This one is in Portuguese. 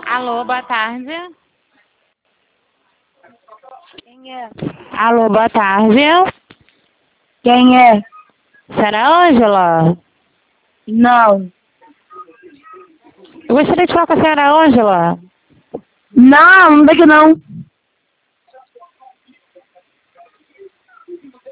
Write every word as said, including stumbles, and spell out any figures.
Alô, boa tarde. Quem é? Alô, boa tarde. Quem é? Será Ângela? Não. Eu gostaria de falar com a senhora Ângela. Não, não daqui não.